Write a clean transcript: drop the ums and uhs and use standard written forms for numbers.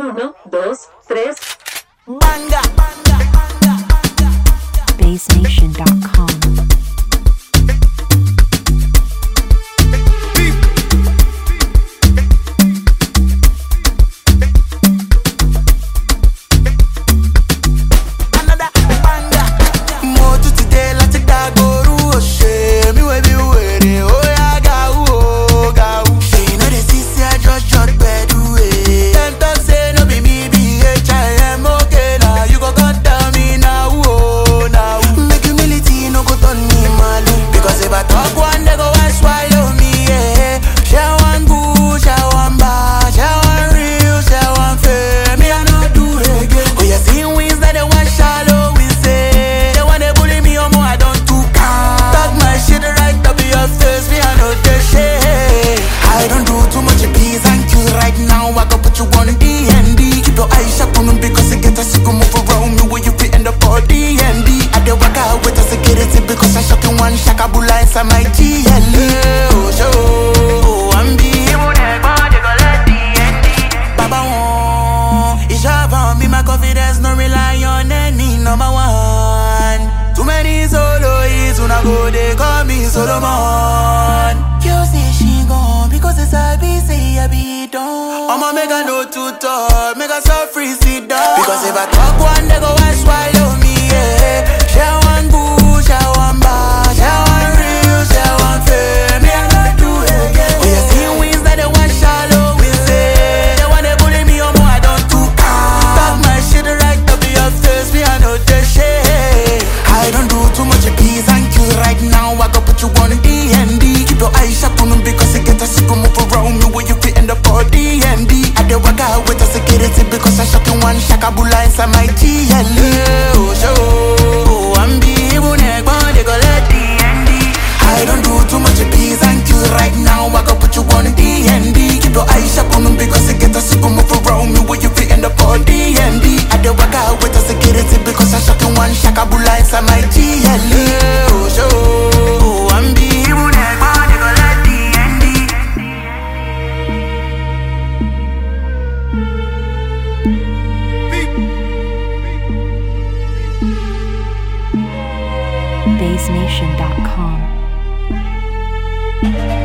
Uno, dos, tres. Banga. BassNation.com. My GLE, oh show, I'm be Baba won, it's over me, my confidence no rely on any number one. Too many soloists, when I go they call me Solomon. You say she gone, because it's a busy, I be done. I'ma make a no to talk, make a so free sit down. Because if I talk one, they go and swallow me, yeah. Share one boo, share one bar, share one real, share one fair. Me I not do it again. Oh yeah, see wins that they want shallow, we say. They want to bully me, more I don't do. Talk my shit right up your face, me I know the shit. I don't do too much peace and kill right now. I go put you on D&D. Keep your eyes shut on them because it get a sick move around me where you fit in the body D&D. I dey work out with the security because I shot in one shakabula inside my GLE. Oh show, I'm be even they go let D&D. I don't do too much peace and kill right now. I go put you on D&D. Keep your eyes shut on them because it get a sick move around me where you fit in the body D&D. I dey work out with the security because I shot in one shakabula inside my GLE. Oh show, I'm be even they go let D&D. BassNation.com.